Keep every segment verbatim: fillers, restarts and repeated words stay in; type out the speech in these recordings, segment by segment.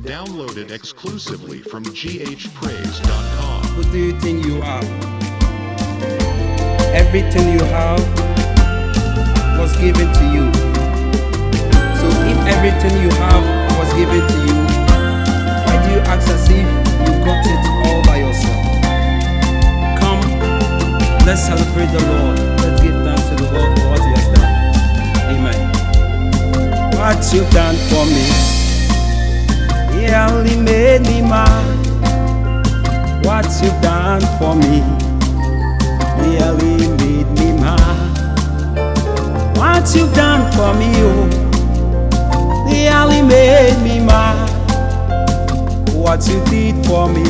Downloaded exclusively from g h praise dot com. Who do you think you are? Everything you have was given to you. So if everything you have was given to you, why do you act as if you got it all by yourself? Come, let's celebrate the Lord. Let's give thanks to the Lord for what He has done. Amen. What you've done for me, He only made me mad. What you've done for me, He only made me mad. What you've done for me, oh, He only made me mad. What you did for me,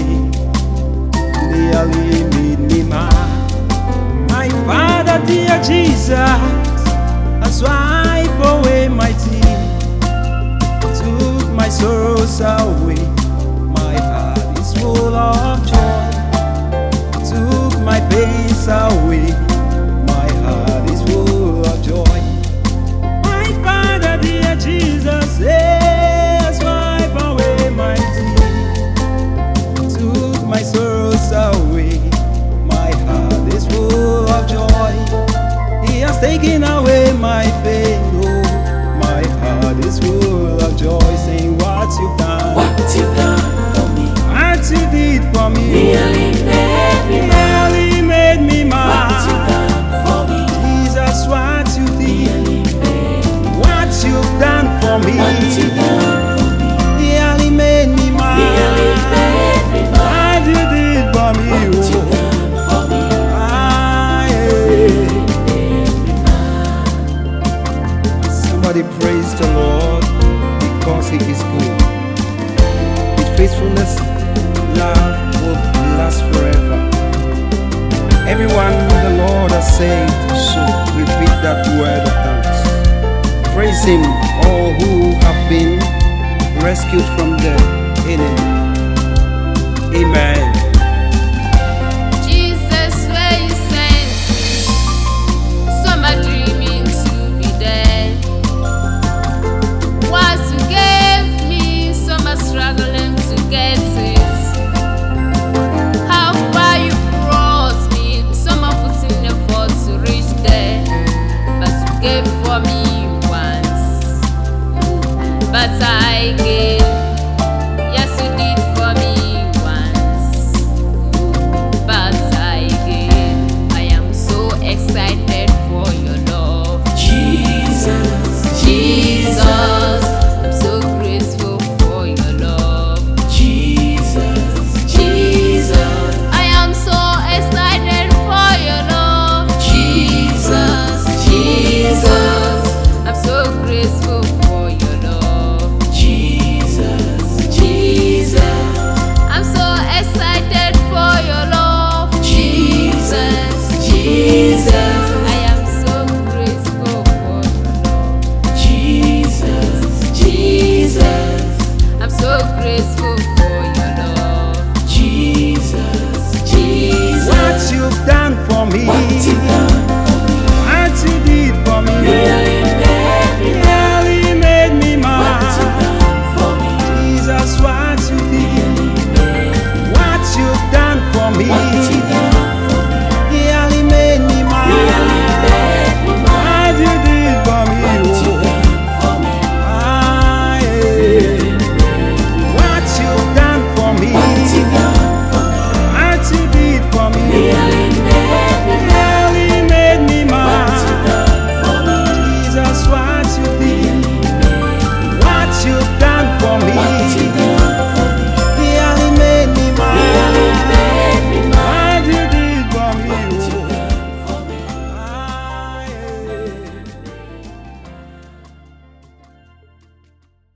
He only made me mad. My Father, dear Jesus, has wiped away my tears, took my sorrows away. My heart is full of joy, took my pains away. My heart is full of joy. My Father, dear Jesus, has wiped away my tears, took my sorrows away. My heart is full of joy. He has taken away my pain. Oh, my heart is full of joy. Saying what you've done, What you've done for me, what you did for me, nearly made me mad. nearly made me What you've mad. done for me, Jesus, what you did, nearly made me what you've done for me, What you've done for me, nearly made me mad. nearly made me mad. What you did for me, What you've oh, done for me, ah, yeah. made me mad. Somebody praise the Lord because He is good. His faithfulness, love will last forever. Everyone the Lord has saved should repeat that word of thanks. Praise Him, all who have been rescued from the enemy. Amen. Jesus, where you sent me, some are dreaming to be there. What you gave me, some are struggling to get it. How far you brought me, some are putting effort to reach there. But you gave for me once, but I gave. Yes, you did for me once, but I gave. I am so excited for your love, Jesus, Jesus. I'm so grateful for your love, Jesus, Jesus. I am so excited for your love, Jesus, Jesus. I'm so grateful for your love, Jesus, Jesus, I'm so excited for your love, Jesus, Jesus, I am so grateful for your love, Jesus, Jesus, I'm so grateful for your love, Jesus, Jesus. What you've done for me, What you've done